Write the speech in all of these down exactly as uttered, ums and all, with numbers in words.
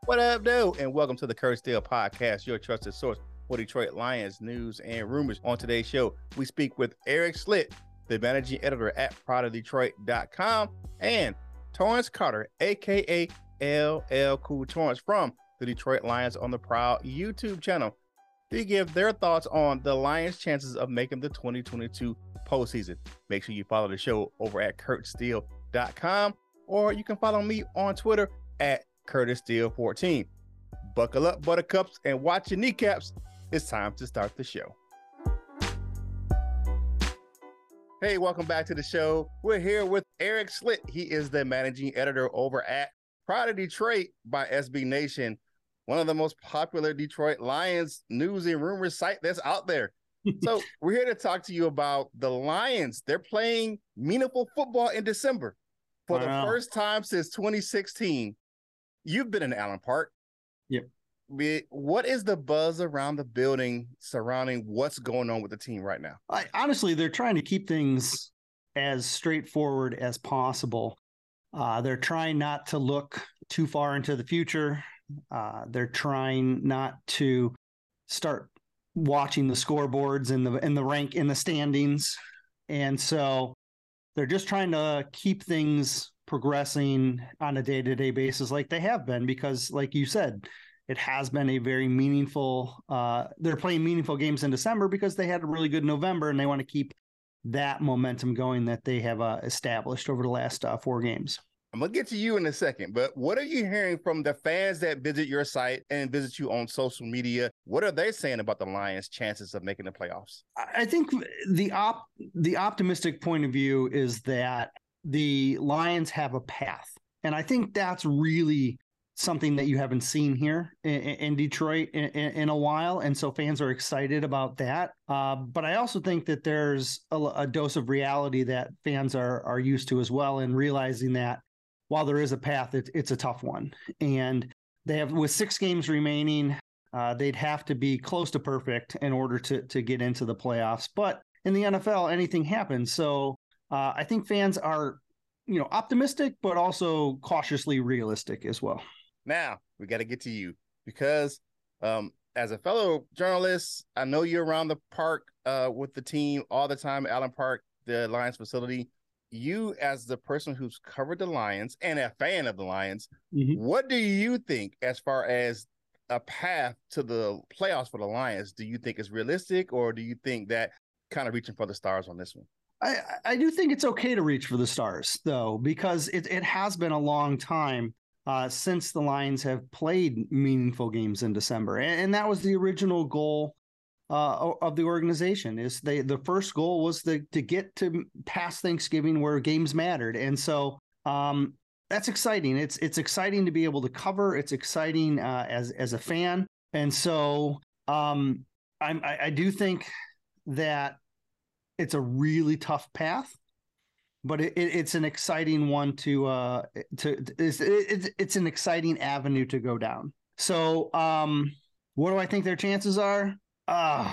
What up, though? And welcome to the Curtis Steele Podcast, your trusted source for Detroit Lions news and rumors. On today's show, we speak with Eric Slitt, the managing editor at pride of detroit dot com, and Torrance Carter, aka L L Cool Torrance, from the Detroit Lions on the Proud YouTube channel. They give their thoughts on the Lions' chances of making the twenty twenty-two postseason. Make sure you follow the show over at curtis steele dot com, or you can follow me on Twitter at Curtis Steele fourteen. Buckle up, buttercups, and watch your kneecaps. It's time to start the show. Hey, welcome back to the show. We're here with Eric Slitt. He is the managing editor over at Pride of Detroit by S B Nation, one of the most popular Detroit Lions news and rumors site that's out there. So we're here to talk to you about the Lions. They're playing meaningful football in December for wow. the first time since twenty sixteen. You've been in Allen Park. Yep. What is the buzz around the building surrounding what's going on with the team right now? I, honestly, they're trying to keep things as straightforward as possible. Uh, they're trying not to look too far into the future. Uh, they're trying not to start watching the scoreboards and the in the rank in the standings, and so they're just trying to keep things progressing on a day-to-day basis like they have been, because like you said, it has been a very meaningful uh they're playing meaningful games in December because they had a really good November, and they want to keep that momentum going that they have uh, established over the last uh, four games. I'm gonna get to you in a second, but what are you hearing from the fans that visit your site and visit you on social media? What are they saying about the Lions' chances of making the playoffs? I think the op the optimistic point of view is that the Lions have a path. And I think that's really something that you haven't seen here in, in Detroit in, in a while. And so fans are excited about that. Uh, but I also think that there's a, a dose of reality that fans are, are used to as well, and realizing that while there is a path, it, it's a tough one. And they have, with six games remaining, uh, they'd have to be close to perfect in order to, to get into the playoffs. But in the N F L, anything happens. So Uh, I think fans are, you know, optimistic, but also cautiously realistic as well. Now, we got to get to you because um, as a fellow journalist, I know you're around the park uh, with the team all the time, Allen Park, the Lions facility. You, as the person who's covered the Lions and a fan of the Lions, mm-hmm. what do you think as far as a path to the playoffs for the Lions? Do you think it's realistic, or do you think that kind of reaching for the stars on this one? I, I do think it's okay to reach for the stars, though, because it, it has been a long time uh, since the Lions have played meaningful games in December. And, and that was the original goal uh, of the organization. Is they the first goal was the, to get to past Thanksgiving where games mattered. And so um, that's exciting. It's it's exciting to be able to cover. It's exciting uh, as, as a fan. And so um, I'm, I, I do think that it's a really tough path, but it, it, it's an exciting one to uh to it's, it's it's an exciting avenue to go down. So um, what do I think their chances are? Uh,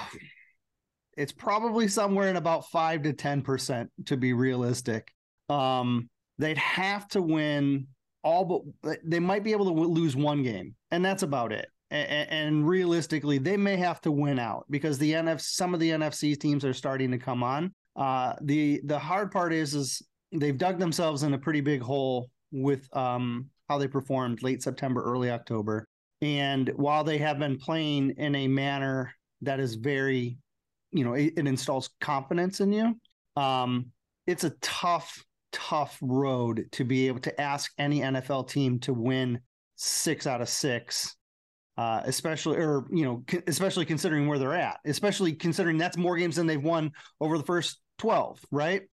it's probably somewhere in about five to ten percent to be realistic. Um, they'd have to win all, but they might be able to lose one game, and that's about it. And realistically, they may have to win out because the N F some of the N F C teams are starting to come on. Uh, the the hard part is is they've dug themselves in a pretty big hole with um, how they performed late September, early October. And while they have been playing in a manner that is very, you know, it, it installs confidence in you, um, it's a tough, tough road to be able to ask any N F L team to win six out of six. Uh, especially, or, you know, especially considering where they're at, especially considering that's more games than they've won over the first twelve, right?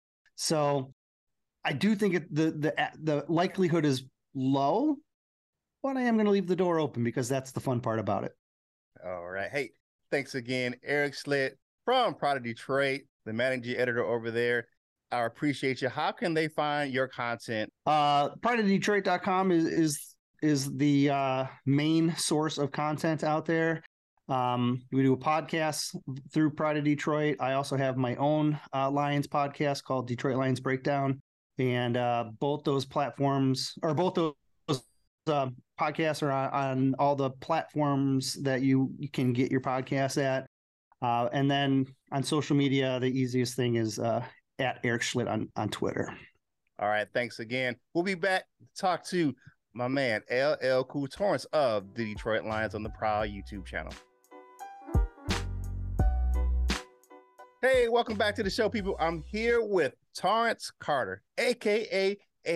So I do think it, the, the, the likelihood is low, but I am going to leave the door open because that's the fun part about it. All right. Hey, thanks again, Eric Slitt from Pride of Detroit, the managing editor over there. I appreciate you. How can they find your content? Uh, pride of detroit dot com is, is, is the uh, main source of content out there. Um, we do a podcast through Pride of Detroit. I also have my own uh, Lions podcast called Detroit Lions Breakdown. And uh, both those platforms, or both those uh, podcasts are on, on all the platforms that you, you can get your podcasts at. Uh, and then on social media, the easiest thing is uh, at Eric Schlitt on, on Twitter. All right. Thanks again. We'll be back to talk to my man, L L Cool Torrence of the Detroit Lions on the Prowl YouTube channel. Hey, welcome back to the show, people. I'm here with Torrence Carter, a k a.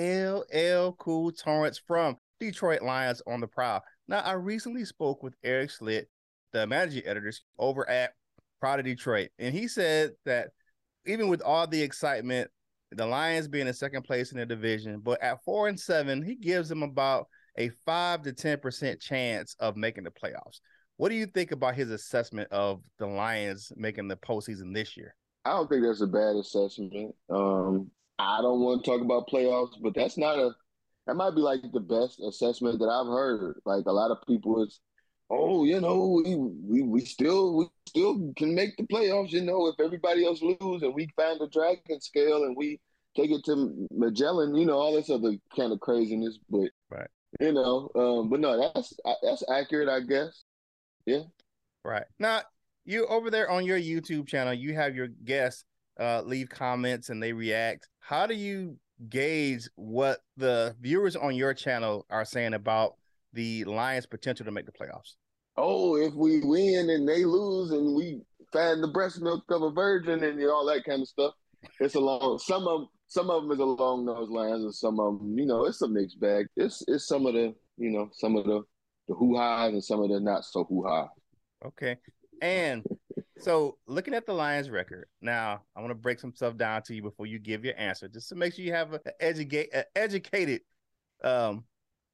L L Cool Torrence from Detroit Lions on the Prowl. Now, I recently spoke with Eric Schlitt, the managing editor over at Proud of Detroit, and he said that even with all the excitement, the Lions being in second place in the division, but at four and seven, he gives them about a five to ten percent chance of making the playoffs. What do you think about his assessment of the Lions making the postseason this year? I don't think that's a bad assessment. Um, I don't want to talk about playoffs, but that's not a – that might be like the best assessment that I've heard. Like a lot of people is, oh, you know, we we we still we still can make the playoffs, you know, if everybody else lose and we find the dragon scale and we take it to Magellan, you know, all this other kind of craziness. But, right. you know, um, but no, that's that's accurate, I guess. Yeah. Right. Now, you over there on your YouTube channel, you have your guests uh, leave comments and they react. How do you gauge what the viewers on your channel are saying about the Lions' potential to make the playoffs? Oh, if we win and they lose and we find the breast milk of a virgin and you know, all that kind of stuff, it's along. Some of some of them is along those lines, and some of them, you know, it's a mixed bag. It's it's some of the, you know, some of the the hoo-ha's and some of the not so hoo-ha. Okay, and so looking at the Lions' record, now I want to break some stuff down to you before you give your answer, just to make sure you have an educate an educated um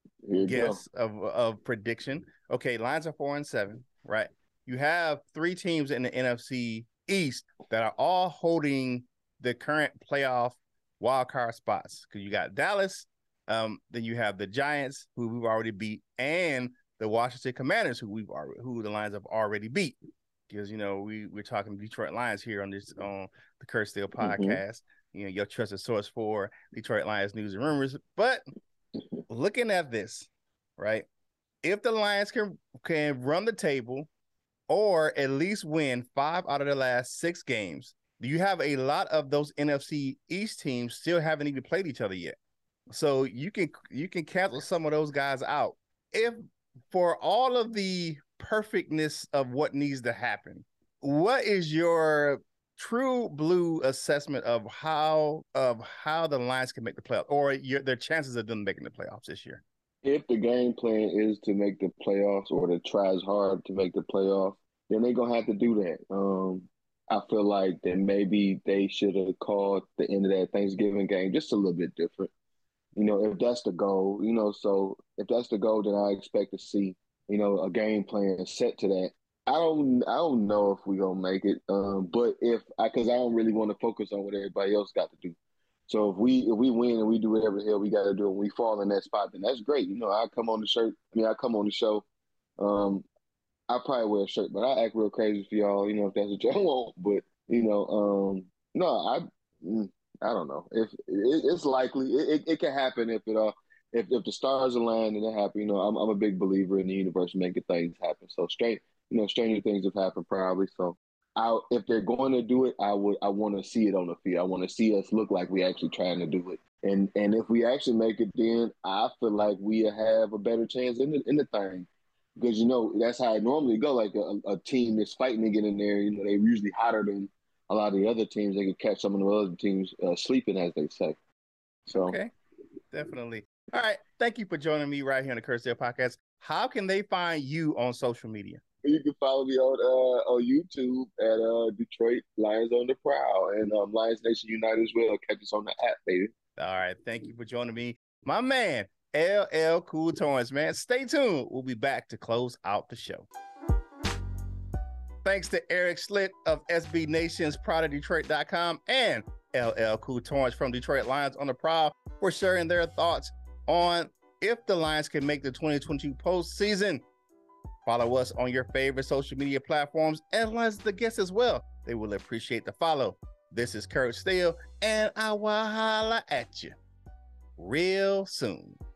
guess of of prediction. Okay, Lions are four and seven, right? You have three teams in the N F C East that are all holding the current playoff wildcard spots. Because you got Dallas, um, then you have the Giants, who we've already beat, and the Washington Commanders, who we've already, who the Lions have already beat. Because you know we we're talking Detroit Lions here on this on the Kurt Steele podcast. Mm-hmm. You know, your trusted source for Detroit Lions news and rumors. But looking at this, right? If the Lions can can run the table or at least win five out of the last six games, you have a lot of those N F C East teams still haven't even played each other yet. So you can you can cancel some of those guys out. If for all of the perfectness of what needs to happen, what is your true blue assessment of how of how the Lions can make the playoffs, or your, their chances of them making the playoffs this year? If the game plan is to make the playoffs or to try as hard to make the playoffs, then they're going to have to do that. Um, I feel like that maybe they should have called the end of that Thanksgiving game just a little bit different. You know, if that's the goal, you know, so if that's the goal, then I expect to see, you know, a game plan set to that. I don't I don't know if we're going to make it, um, but if I, because I don't really want to focus on what everybody else got to do. So if we if we win and we do whatever the hell we got to do and we fall in that spot, then that's great. You know, I come on the shirt. I mean, I come on the show. Um, I probably wear a shirt, but I act real crazy for y'all. You know, if that's what y'all want. But you know, um, no, I I don't know if it, it's likely. It, it, it can happen if it uh if if the stars align and it happen. You know, I'm I'm a big believer in the universe making things happen. So straight, you know, stranger things have happened probably. So. I, if they're going to do it, I would. I want to see it on the field. I want to see us look like we actually trying to do it. And and if we actually make it, then I feel like we have a better chance in the in the thing, because you know that's how it normally go. Like a, a team that's fighting to get in there, you know, they're usually hotter than a lot of the other teams. They can catch some of the other teams uh, sleeping, as they say. So okay, definitely. All right, thank you for joining me right here on the Kurt Steele Podcast. How can they find you on social media? You can follow me on uh, on YouTube at uh, Detroit Lions on the Prowl and um, Lions Nation United as well. Catch us on the app, baby. All right. Thank you for joining me. My man, L L Cool Torrence, man. Stay tuned. We'll be back to close out the show. Thanks to Eric Schlitt of S B Nation's Proud of Detroit dot com and L L Cool Torrence from Detroit Lions on the Prowl for sharing their thoughts on if the Lions can make the twenty twenty-two postseason. Follow us on your favorite social media platforms and as the guests as well. They will appreciate the follow. This is Kurt Steele, and I will holla at you real soon.